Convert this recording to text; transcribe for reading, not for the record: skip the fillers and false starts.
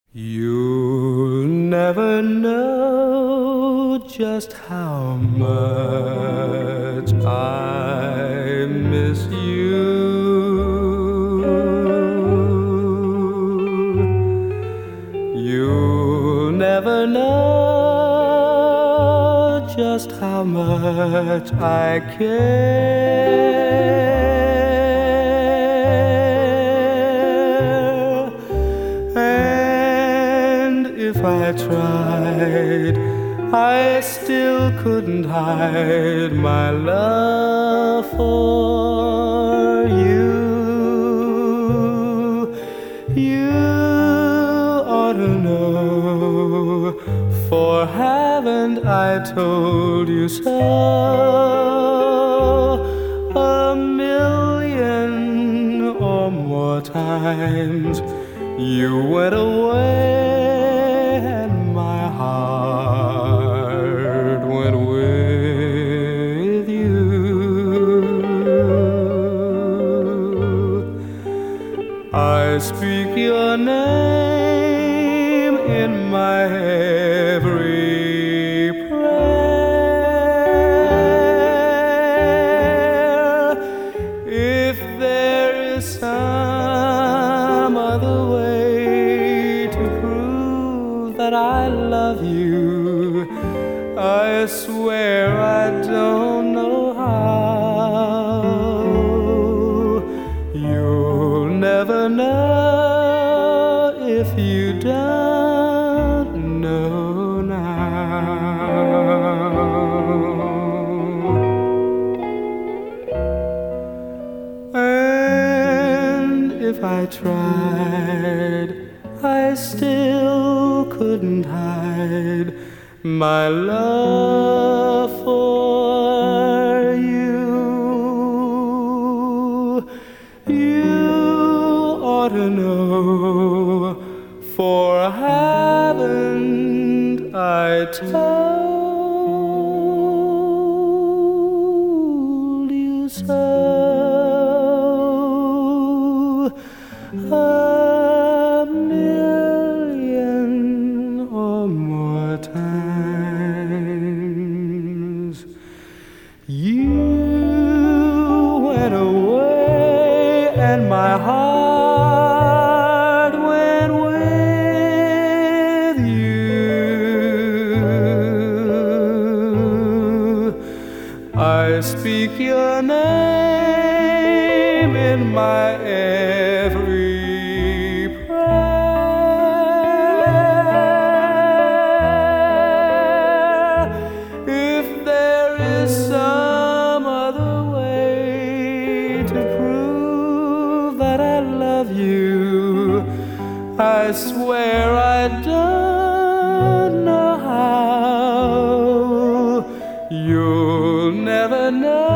You'll never know just how much I miss you. You'll never know just how much I care. If I tried, I still couldn't hide my love for you. You ought to know, for haven't I told you so 1,000,000 or more times? You went away, my heart went with you. I speak your name in my every prayer. If there is some other way to prove that I love you, I swear I don't know how. You'll never know if you don't know now. And if I tried, I still couldn't hide my love for you. You ought to know, for haven't I told you so? 1,000,000 or more times. You went away and my heart went with you. I speak your name in my every prayer. If there is some other way to prove that I love you, I swear I don't know how. You'll never know